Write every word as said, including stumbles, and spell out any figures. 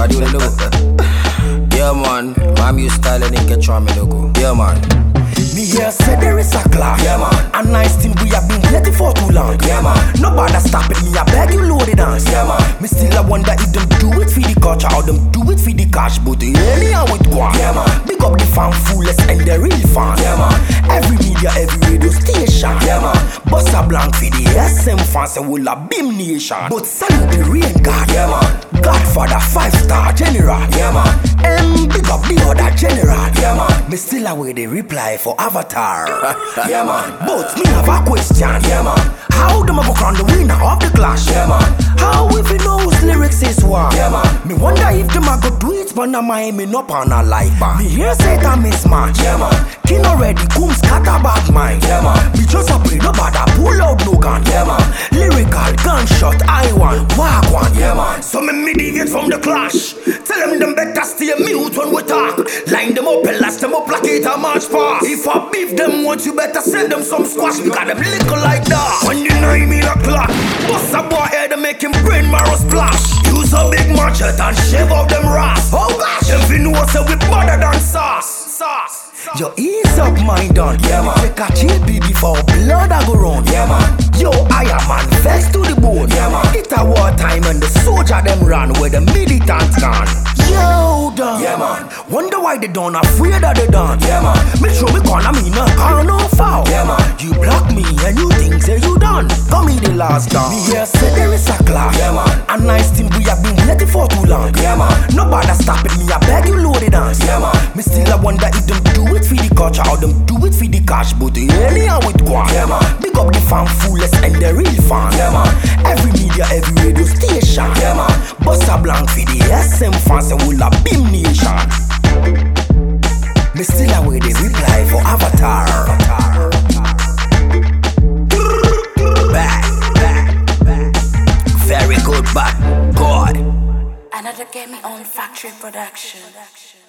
I do the logo. Yeah, man. My music style and it get try me logo. Yeah, man. Me here say there is a clash. Yeah, man. A nice thing we have been waiting for too long. Yeah, man. Nobody stopping me, I beg you load it dance. Yeah, man. Me still I wonder if them do it for the culture or them do it for the cash. But anyhow it go. Yeah, man. Big up the fan foolers and the real fans. Yeah, man. Every media, every radio station. Yeah, man. Bust a blank for the S M fans and will a beam nation. But salute the rain god. Yeah, man. Godfather, five star general. Yeah, man. M big up the other general. Yeah, man. Me still away the reply for Avatar. Yeah, man. But me have a question. Yeah, man. How them a go crown the winner of the clash? Yeah, man. How if he knows lyrics is one? Yeah, man. Me wonder if them a go do it, but na my me up on a life bar. Me hear say that mismatch. Yeah, man. King already comes scatter bad mind. Yeah, man. Me just a pray no bother pull out no gun. Yeah, man. Lyrical gunshot I want walk one. Yeah, man. So me me deviate from the clash. Tell them them better stay mute when we talk. Line them up and last them up like it a march pass. If I beef them once, you better send them some squash because them little like that. When you know me the clock, bust a boy head and make him brain marrow splash. Use a big machete and shave off them rasp. Oh gosh, them fi know say we better than sauce. Sauce. Yo, ease up my done. Yeah, man. Take a chill before blood I go round. Yeah, man. Yo, I am man vest to the bone. Yeah, man. It a war time and the soldier them run where the militants gone. Yo, done. Yeah, man. Wonder why they done afraid of the done. Yeah, man. Me show me corner me no car no foul. Yeah, man. You block me and you think say you done. Come me the last down. Me here say there is a clash. Yeah, man. A nice thing we have been waiting for too long. Yeah, man. Nobody stopping me, I beg you load it dance. Yeah, man. Me still I wonder if them do it for the culture or them do it for the cash. But anyhow it go. Yeah, man. Big up the fan foolers and the real fans. Yeah, man. Every media, every radio station. Yeah, man. Bust a blank for the S M fans and will a beam nation. Me still away the reply for Avatar. Back, back, back. Very good, but God. Another Get Me On Factory production.